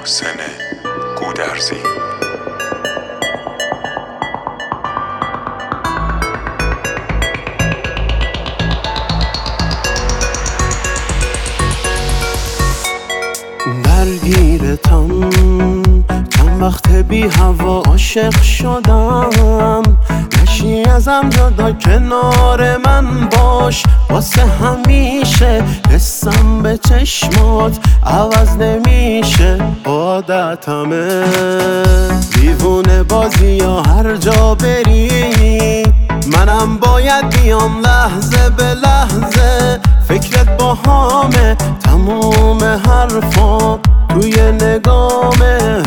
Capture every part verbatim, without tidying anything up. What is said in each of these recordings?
محسن گودرزی. درگیرتم چند وقت بی هوا عاشق شدم، نشی ازم جدا کنار من باش، واسه همیشه حسم به چشمات عوض نمیشه. عادتمه دیوونه بازی یا هر جا بری، منم باید بیام لحظه به لحظه، فکرت با همه تموم حرفا توی نگامه.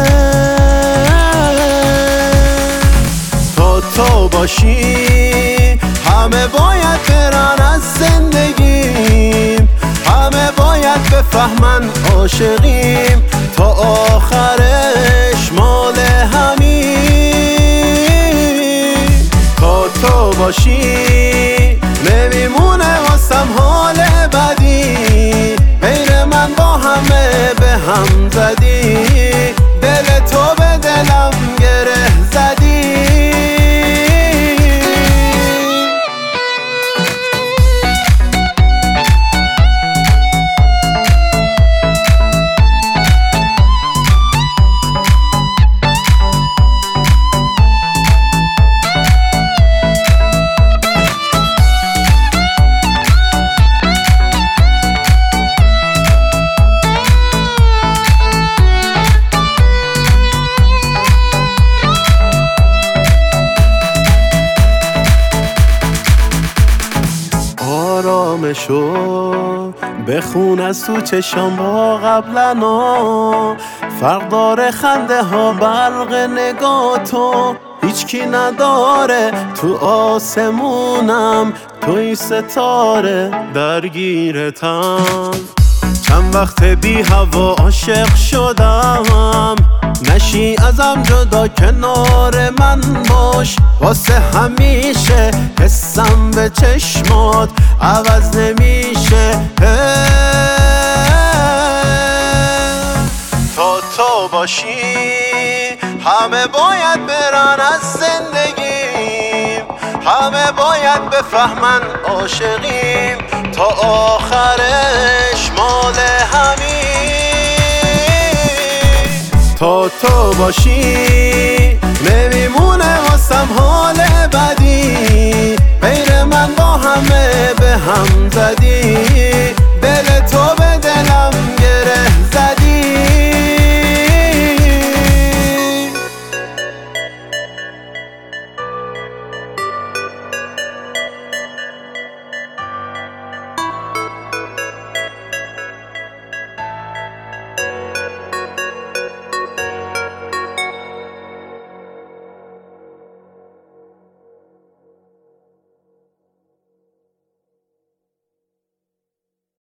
تا تو باشی همه باید برن از زندگیم، همه باید بفهمن عاشقیم، تا آخرش مال همیم. تا تو باشی نمیمونه واسم حال بدی، غیر من با همه به هم زدی، دل تو به دلم گره زدی. آرامشو بخون از تو چشام با قبلنا، فرق داره خنده ها برق نگاه تو، هیچ کی نداره تو آسمونم توی ستاره. درگیرتم چند وقت بی هوا عاشق شدم، نشی ازم جدا کنار من باش، واسه همیشه حسم به چشمات عوض نمیشه. تا تو باشی همه باید برن از زندگیم، همه باید بفهمن عاشقیم، تا آخرش مال همیم. تا تو باشی نمیمونه واسم حال بدی، غیر من با همه به هم زدی،